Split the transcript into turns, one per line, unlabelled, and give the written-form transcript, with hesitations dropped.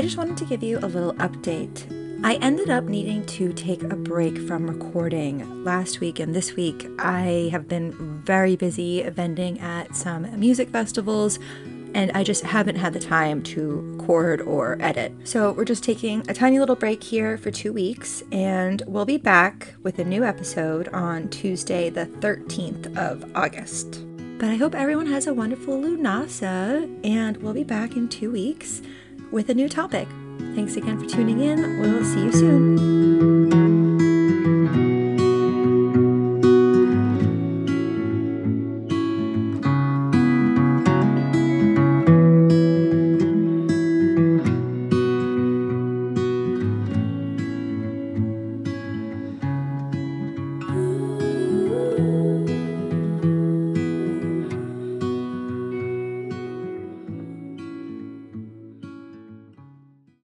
just wanted to give you a little update. I ended up needing to take a break from recording last week and this week. I have been very busy vending at some music festivals, and I just haven't had the time to record or edit. So we're just taking a tiny little break here for 2 weeks, and we'll be back with a new episode on Tuesday, the 13th of August. But I hope everyone has a wonderful Lunasa, and we'll be back in 2 weeks with a new topic. Thanks again for tuning in. We'll see you soon.